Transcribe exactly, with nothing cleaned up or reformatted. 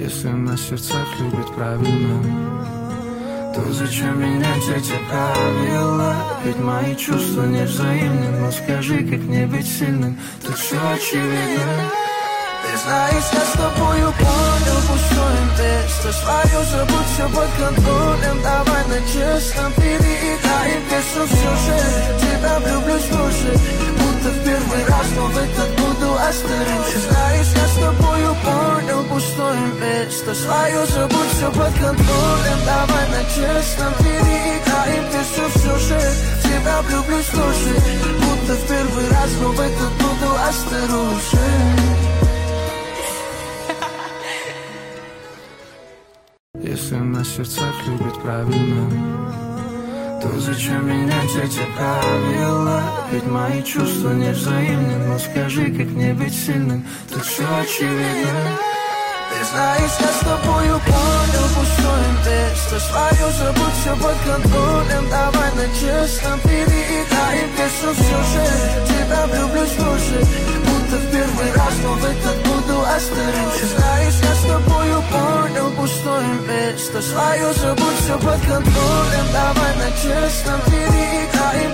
Если на сердцах любят правильно, то зачем менять эти правила? Ведь мои чувства не взаимны. Но скажи, как не быть сильным, тут все очевидно. Ты знаешь, я с тобою понял пустой место. Свое забудь, все под контролем. Давай на честном переиграем песню все же. Тебя влюблюсь слушай, будто в первый раз, но в этот буду острым. Ты знаешь, я с тобою понял пустое место. Свое забудь, все под контролем. Давай на честном переиграем песню все же. Тебя влюблюсь слушай, будто в первый раз, но в этот буду осторожен. Если на сердцах любят правильно, то зачем менять эти правила? Ведь мои чувства не взаимны. Но скажи, как не быть сильным, тут все очевидно. Ты знаешь, я с тобою понял пустое место. Свое забудь, все под контролем. Давай на честном переиграем песню все же. Тебя влюблюсь слушай, будто в первый раз, но в этот буду осторожен. Ты знаешь, я с тобою понял пустое место. Свое забудь, все под контролем. Давай на честном переиграем